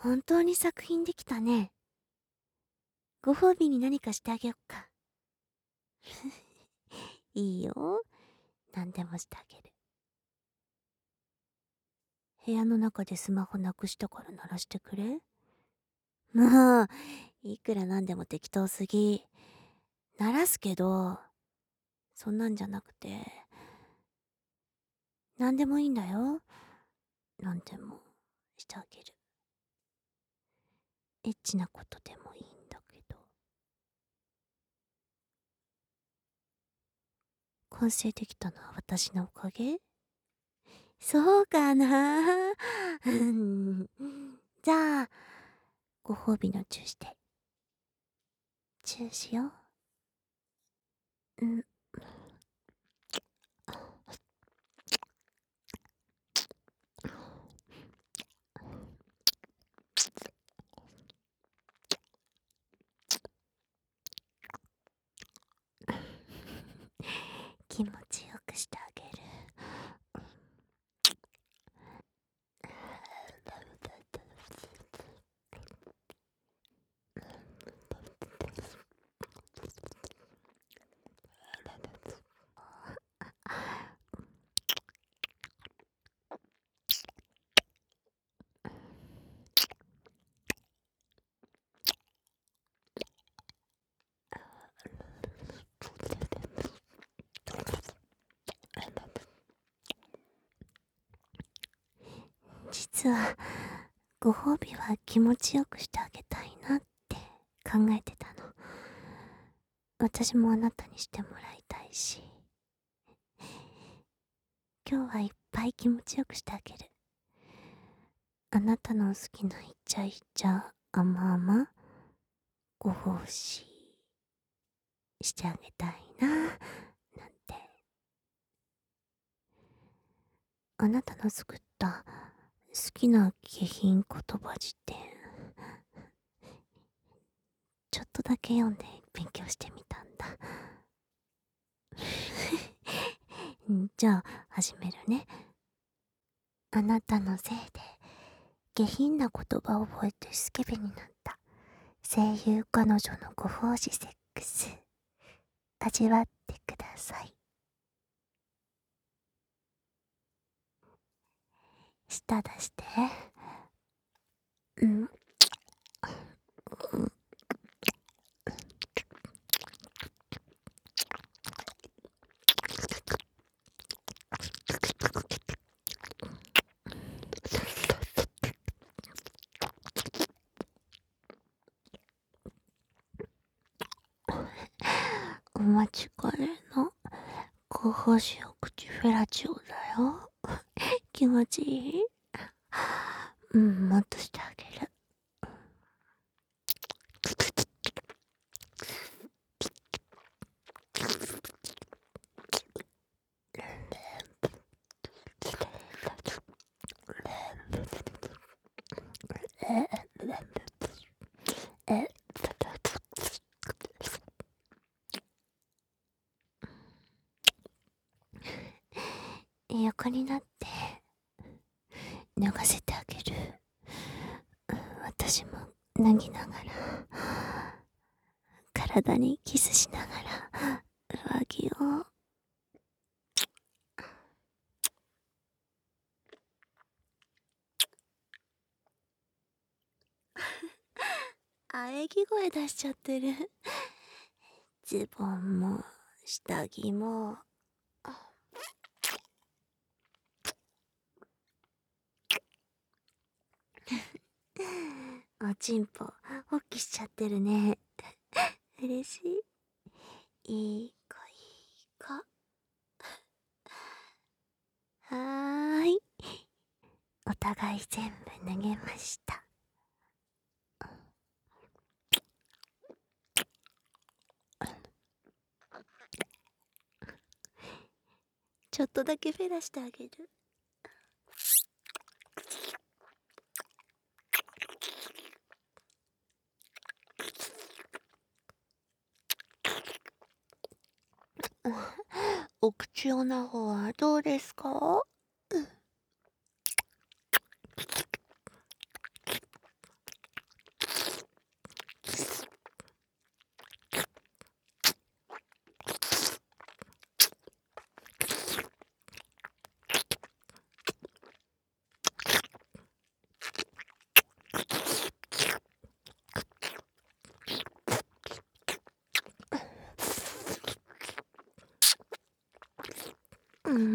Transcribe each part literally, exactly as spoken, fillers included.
本当に作品できたね。ご褒美に何かしてあげよっか。いいよ。何でもしてあげる。部屋の中でスマホなくしたから鳴らしてくれ。もう、いくらなんでも適当すぎ。鳴らすけど、そんなんじゃなくて、何でもいいんだよ。何でもしてあげる。エッチなことでもいいんだけど。完成できたのは私のおかげ？そうかな。うん。じゃあ、ご褒美のチューして。チューしよう。うん。気持ちよくしてあげる。実は、ご褒美は気持ちよくしてあげたいなって考えてたの。私もあなたにしてもらいたいし。今日はいっぱい気持ちよくしてあげる。あなたの好きなイチャイチャ甘々ご奉仕してあげたいな、なんて。あなたの作った好きな下品言葉辞典、ちょっとだけ読んで勉強してみたんだ。じゃあ、始めるね。あなたのせいで、下品な言葉を覚えてスケベになった声優彼女のご奉仕セックス。味わってください。舌出して。うん。お待ちかねのご奉仕お口フェラチオだよ。気持ちいい？うん、もっとしてあげる。え、え、横になって脱がせてあげる。私も脱ぎながら、体にキスしながら、上着を。喘ぎ声出しちゃってる。ズボンも下着も。おちんぽホッキしちゃってるね。嬉しい。いい子いい子。はーい。お互い全部脱げました。ちょっとだけフェラしてあげる。お口オナホはどうですか？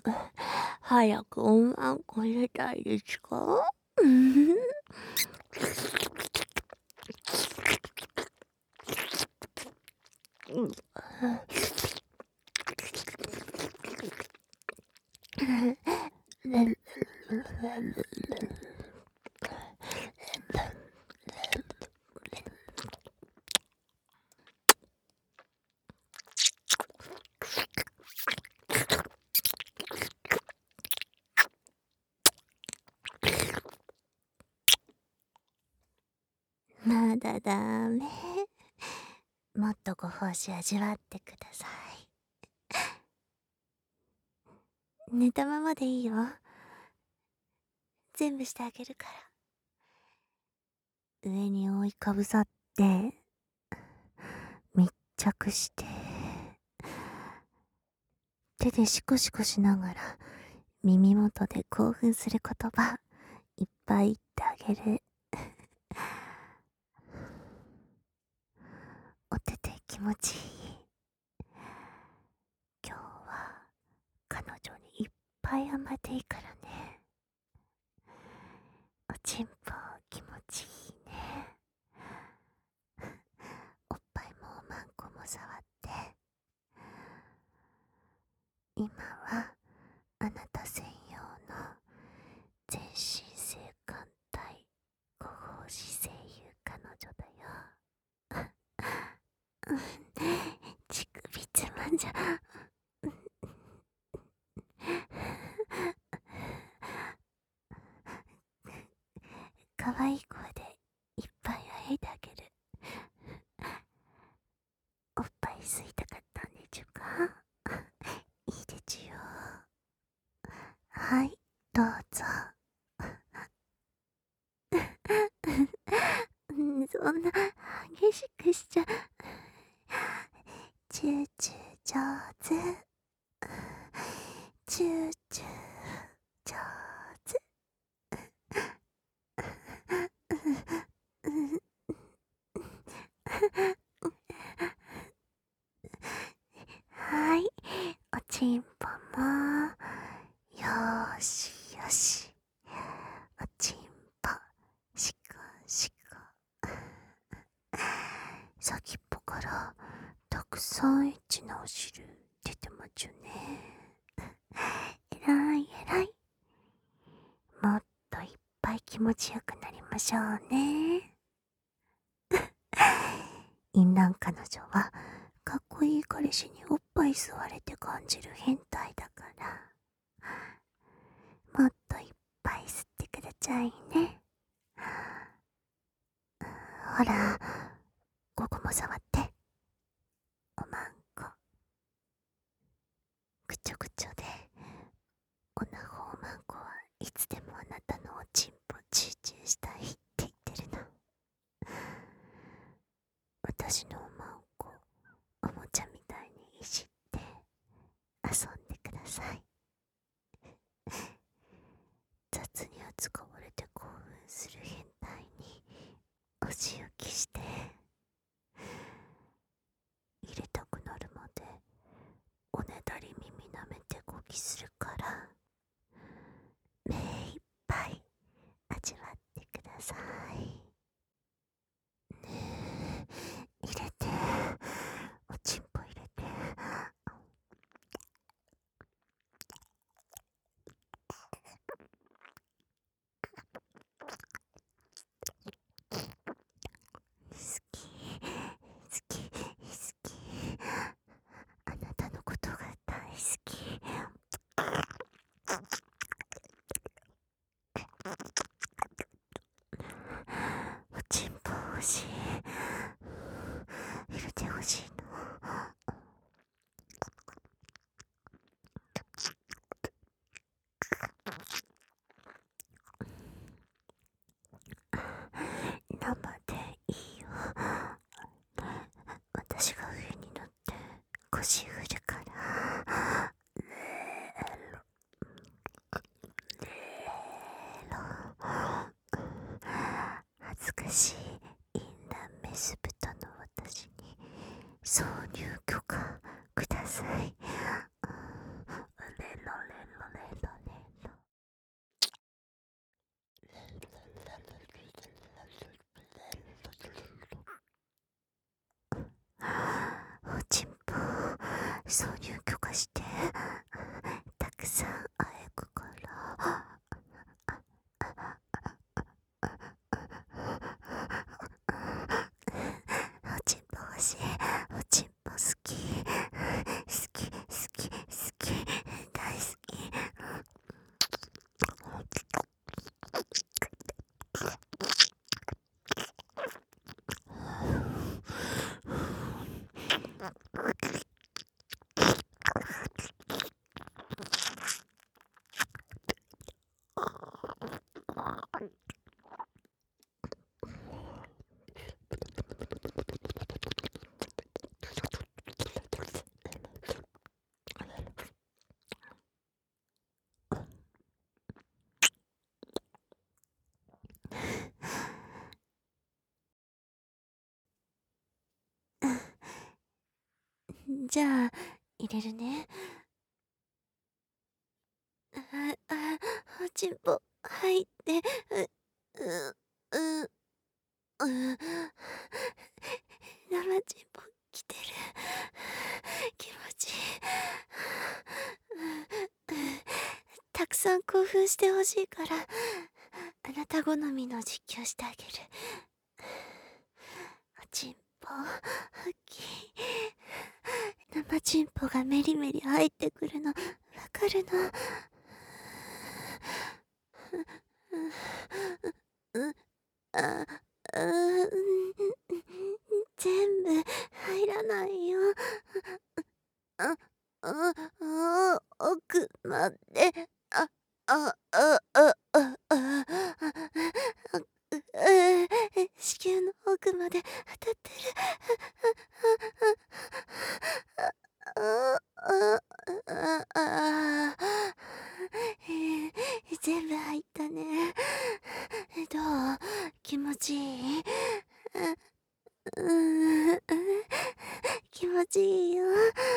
早くおまんこ入れたいですか？うん。まだダメ。もっとご奉仕味わってください。寝たままでいいよ。全部してあげるから。上に覆いかぶさって密着して、手でシコシコしながら耳元で興奮する言葉いっぱい言ってあげる。お手手気持ちいい。今日は彼女にいっぱい甘えていいからね。おちんぽ気持ちいいね。おっぱいもおまんこも触って。今はあなた専用の全身性感帯ご奉仕声優彼女だよ。乳首つまんじゃ。かわいい声でいっぱいあえてあげる。おっぱい吸いたかったんでちゅか？いいでちゅよ。はい、どうぞ。そんな激しくしちゃ。チューチュー上手。チューチュー上手。はい、おちんぽもよーしよし。おちんぽしこしこ。先っぽからたくさんエッチなお汁出てまちゅね。えらいえらい。もっといっぱい気持ちよくなりましょうね。淫乱彼女はかっこいい彼氏におっぱい吸われて感じる変態だから、もっといっぱい吸ってくださいね。ほら、ここも触って。おまんこ。ぐちょぐちょで、おなほおまんこはいつでもあなたのおちんぽチューチューしたいって言ってるの。私のおまんこ、おもちゃみたいにいじって遊んでください。雑に扱われて興奮する変態にお仕置きして、入れたくなるまでおねだり耳舐めてこぎするから、目いっぱい味わってくださいね。え入れて、おちんぽ入れて。好き好き好き。あなたのことが大好き。おちんぽ欲しい。入れてほしいの。生でいいよ。私が上に乗って腰振るから。恥ずかしい淫乱メス豚の私に挿入許可ください。レロレロじゃあ、入れるね。ああ、おちんぽ入って、う、う、う、う、生ちんぽ来てる。気持ちいい。たくさん興奮してほしいから、あなた好みの実況してあげる。おちんぽ、大きい。生ちんぽがメリメリ入ってくるの、わかるの？う、あ、うん、全部入らないよ。あ、あ、あ、奥まで、あ、あ、あ、あ、あ、あ、あ、子宮の奥まで当たってる。あ、あ、あ、あ、えー全部入ったね。どう？気持ちいい？うーん、気持ちいいよ。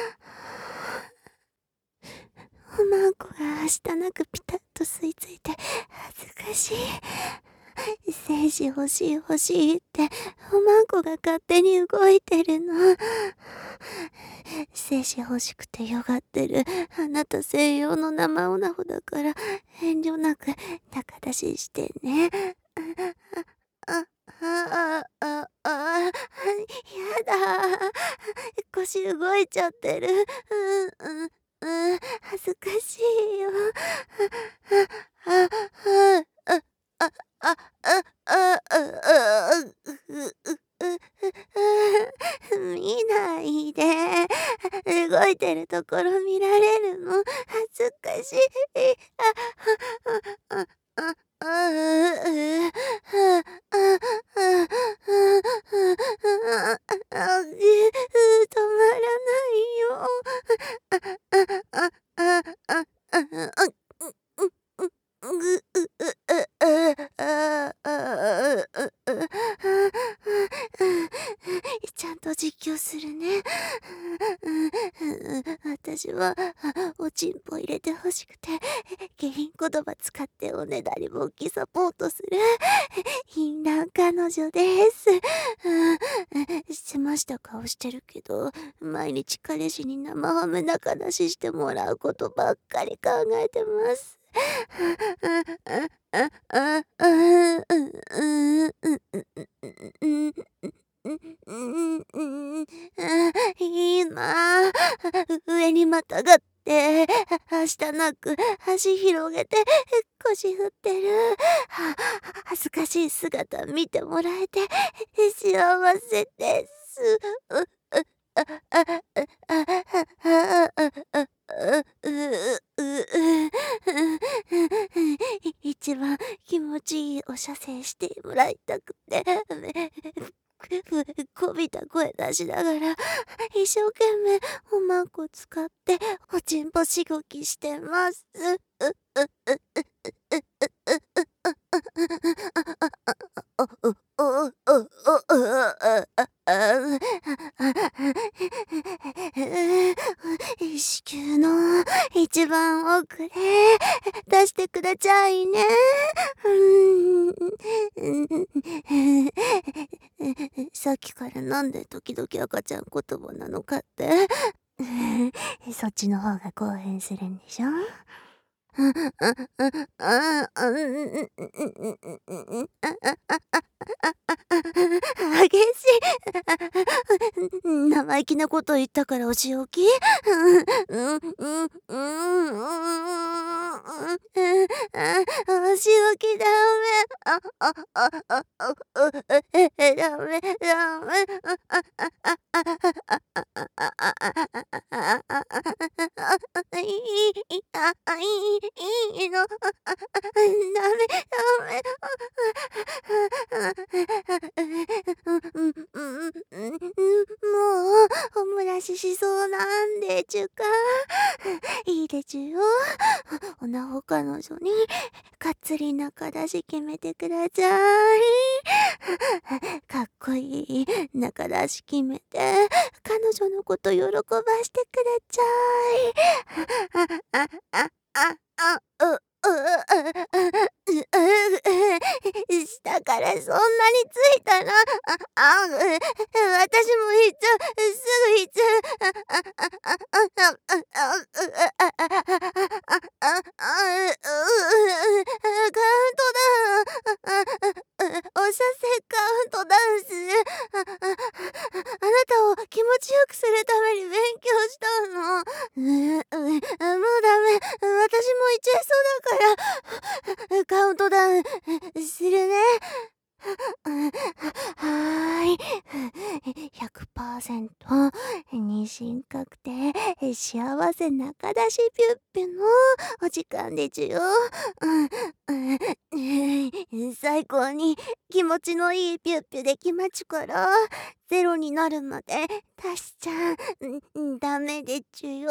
おまんこがはしたなくピタッと吸い付いて恥ずかしい。精子欲しい欲しいっておまんこが勝手に動いてるの。精子欲しくてよがってるあなた専用の生オナホだから遠慮なく仲出ししてね。あ、あ、あ、あ、あ、やだ。腰動いちゃってる。うん、うん、うん、恥ずかしいよ。あ、あ、あ、あ、あ、あ、あ、あ、あ、あ、う、う、う、う、見ないで。動いてるところ見られるの。恥ずかしい。あ、あ、あ、あ、あ、あ、う、あ、あ、あ、あ、あ、止まらないよ。あ、あ、あ、あ、あ、あ、う、う、う、ぐ、う、う、あ、あ、あ、あ、ちゃんと実況するね。私はおちんぽ入れてほしくて下品言葉使っておねだり勃起サポートする淫乱彼女です。済ました顔してるけど毎日彼氏に生ハム仲出ししてもらうことばっかり考えてます。今上にまたがって下なく足広げて腰振ってる恥ずかしい姿見てもらえて幸せです。一番気持ちいいお射精してもらいたくてこびた声出しながら一生懸命おまんこ使っておちんぽしごきしてます。子宮の一番奥で出してくださいね。さっきからなんで時々赤ちゃん言葉なのかってそっちの方が興奮するんでしょ？激しい。生意気なこと言ったからお仕置き？うんうんうんうんうんお仕置きダメ。あああああえダメダメ。いいあいいの。ダメダメ。もうお漏らししそうなんでちゅか。いいでちゅよ。おなほ彼女にがっつくり仲出し決めてください。かっこいい仲出し決めて、彼女のこと喜ばしてください。あ、あ、あ、あ、あ、う、う、う、う、う、下からそんなについたら、あ、あ、う、私もひっちゃう、すぐひっちゃう。あ、あ、あ、あ、あ、あ、あ、あ、う、あ、あ、あ、あ、あ、あ、あ、う、う、カウントダウン、あ、あ、おさせカウントダウンする。あ、あ、あなたを気持ちよくするために勉強したの。う、う、もうダメ。私も行っちゃいそうだから、カウントダウンするね。はーい。ひゃくパーセント妊娠確定、幸せ仲出しぴゅっぴゅのお時間でちゅよ。最高に気持ちのいいぴゅっぴゅできまちゅから、ゼロになるまで足しちゃんダメでちゅよ。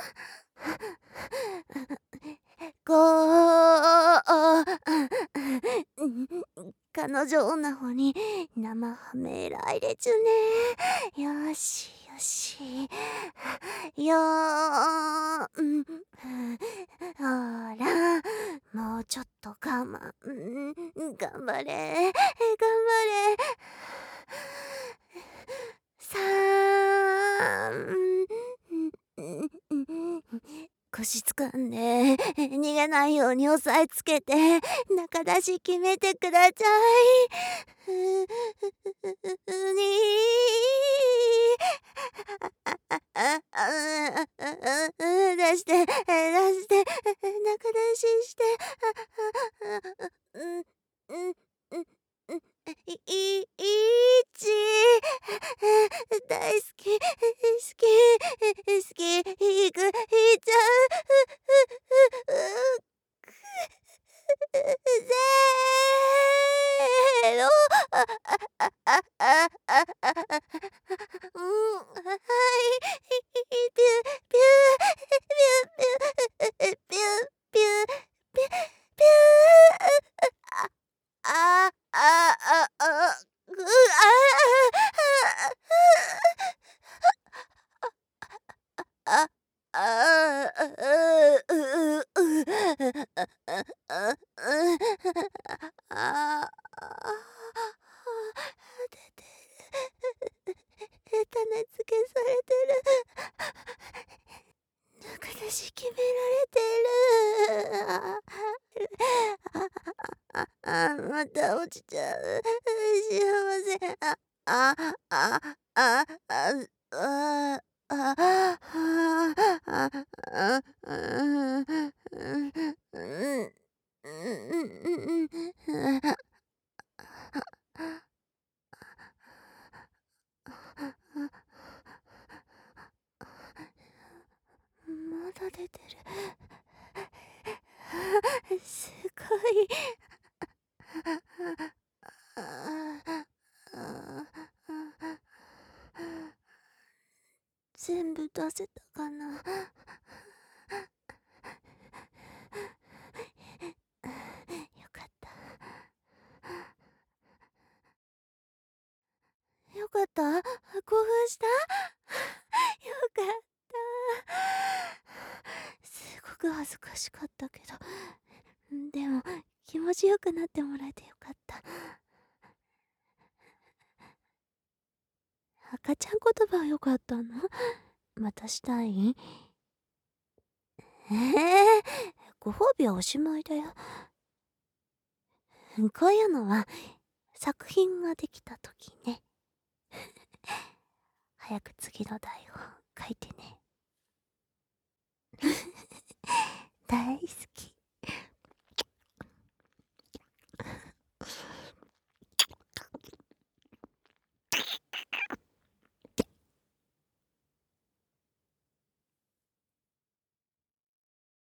こう、彼女オナホに生ハメらいでちゅね。よしよし。よー、ん、ほら、もうちょっと我慢。頑張れ、頑張れ。さん、腰掴んで逃げないように押さえつけて仲出し決めてください。に出して出して仲出しして、うんうんうんうんいいいち大好き好き好きいくいっちゃうゼロああああああうんはいピュピュピュピュピュピュピュピュピュああああぐああああううあ出てる。種付けされてる。仲出し決められてる。ああ、また落ちちゃう。幸せ。あ、あ、あ、あ、あ、あ、あ、あ、あ、うん、うん、うん、うん、まだ出てる。すごい。全部出せたかな。よかった。よかった？興奮した？よかった。すごく恥ずかしかったけど、でも気持ちよくなってもらえてよかった。赤ちゃん言葉はよかったの？またしたい？ええー、ご褒美はおしまいだよ。こういうのは作品ができた時ね。早く次の台本書いてね。大好き。